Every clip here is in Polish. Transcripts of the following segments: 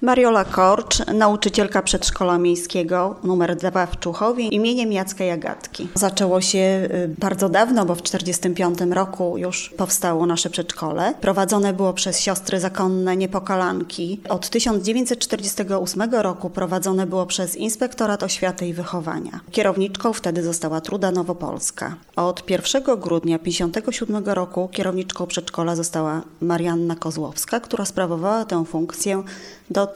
Mariola Korcz, nauczycielka przedszkola miejskiego nr 2 w Czuchowie imieniem Jacka i Agatki. Zaczęło się bardzo dawno, bo w 1945 roku już powstało nasze przedszkole. Prowadzone było przez siostry zakonne Niepokalanki. Od 1948 roku prowadzone było przez Inspektorat Oświaty i Wychowania. Kierowniczką wtedy została Truda Nowopolska. Od 1 grudnia 1957 roku kierowniczką przedszkola została Marianna Kozłowska, która sprawowała tę funkcję do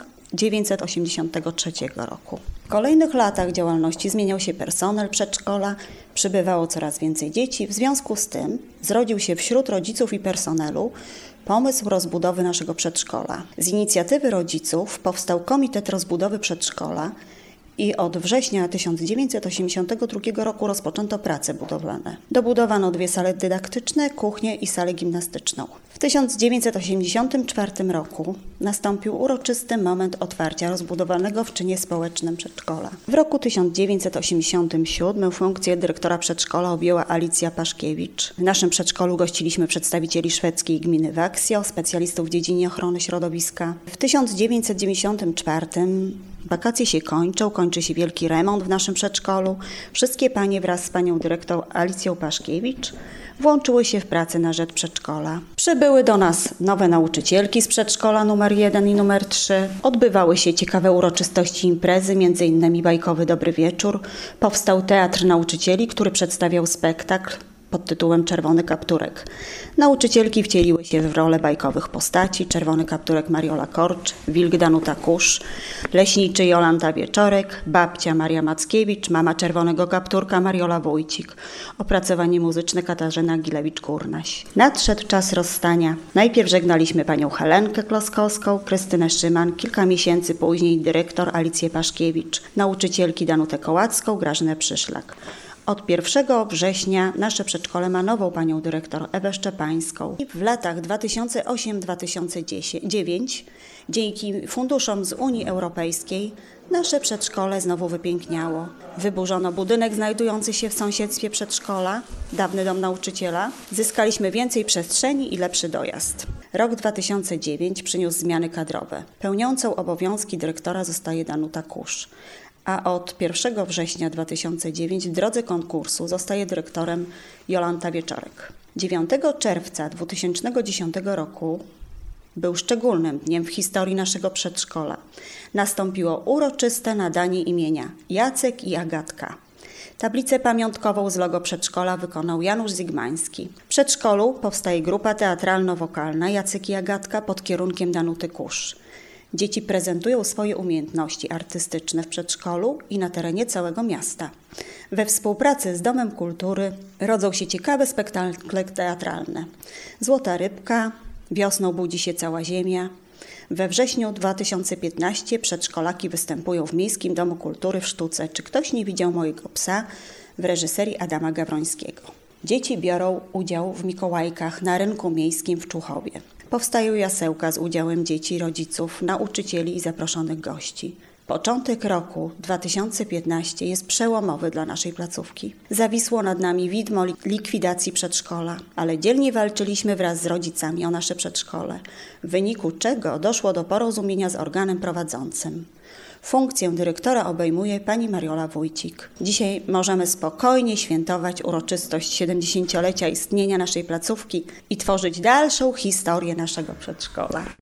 1983 roku. W kolejnych latach działalności zmieniał się personel przedszkola, przybywało coraz więcej dzieci. W związku z tym zrodził się wśród rodziców i personelu pomysł rozbudowy naszego przedszkola. Z inicjatywy rodziców powstał Komitet Rozbudowy Przedszkola i od września 1982 roku rozpoczęto prace budowlane. Dobudowano 2 sale dydaktyczne, kuchnię i salę gimnastyczną. W 1984 roku nastąpił uroczysty moment otwarcia rozbudowanego w czynie społecznym przedszkola. W roku 1987 funkcję dyrektora przedszkola objęła Alicja Paszkiewicz. W naszym przedszkolu gościliśmy przedstawicieli szwedzkiej gminy Waksio, specjalistów w dziedzinie ochrony środowiska. W 1994 wakacje się kończy się wielki remont w naszym przedszkolu. Wszystkie panie wraz z panią dyrektor Alicją Paszkiewicz włączyły się w pracę na rzecz przedszkola. Przybyły do nas nowe nauczycielki z przedszkola numer 1 i numer 3. Odbywały się ciekawe uroczystości imprezy, m.in. bajkowy Dobry Wieczór. Powstał Teatr Nauczycieli, który przedstawiał spektakl pod tytułem Czerwony Kapturek. Nauczycielki wcieliły się w rolę bajkowych postaci: Czerwony Kapturek Mariola Korcz, Wilk Danuta Kusz, Leśniczy Jolanta Wieczorek, Babcia Maria Mackiewicz, Mama Czerwonego Kapturka Mariola Wójcik, opracowanie muzyczne Katarzyna Gilewicz-Kurnaś. Nadszedł czas rozstania. Najpierw żegnaliśmy panią Helenkę Kloskowską, Krystynę Szyman, kilka miesięcy później dyrektor Alicję Paszkiewicz, nauczycielki Danutę Kołacką, Grażynę Przyszlak. Od 1 września nasze przedszkole ma nową panią dyrektor Ewę Szczepańską. W latach 2008-2009 dzięki funduszom z Unii Europejskiej nasze przedszkole znowu wypiękniało. Wyburzono budynek znajdujący się w sąsiedztwie przedszkola, dawny dom nauczyciela. Zyskaliśmy więcej przestrzeni i lepszy dojazd. Rok 2009 przyniósł zmiany kadrowe. Pełniącą obowiązki dyrektora zostaje Danuta Kusz, a od 1 września 2009 w drodze konkursu zostaje dyrektorem Jolanta Wieczorek. 9 czerwca 2010 roku był szczególnym dniem w historii naszego przedszkola. Nastąpiło uroczyste nadanie imienia Jacek i Agatka. Tablicę pamiątkową z logo przedszkola wykonał Janusz Zigmański. W przedszkolu powstaje grupa teatralno-wokalna Jacek i Agatka pod kierunkiem Danuty Kusz. Dzieci prezentują swoje umiejętności artystyczne w przedszkolu i na terenie całego miasta. We współpracy z Domem Kultury rodzą się ciekawe spektakle teatralne. Złota Rybka, Wiosną budzi się cała ziemia. We wrześniu 2015 przedszkolaki występują w Miejskim Domu Kultury w sztuce Czy ktoś nie widział mojego psa w reżyserii Adama Gawrońskiego. Dzieci biorą udział w Mikołajkach na rynku miejskim w Czuchowie. Powstają jasełka z udziałem dzieci, rodziców, nauczycieli i zaproszonych gości. Początek roku 2015 jest przełomowy dla naszej placówki. Zawisło nad nami widmo likwidacji przedszkola, ale dzielnie walczyliśmy wraz z rodzicami o nasze przedszkole, w wyniku czego doszło do porozumienia z organem prowadzącym. Funkcję dyrektora obejmuje pani Mariola Wójcik. Dzisiaj możemy spokojnie świętować uroczystość 70-lecia istnienia naszej placówki i tworzyć dalszą historię naszego przedszkola.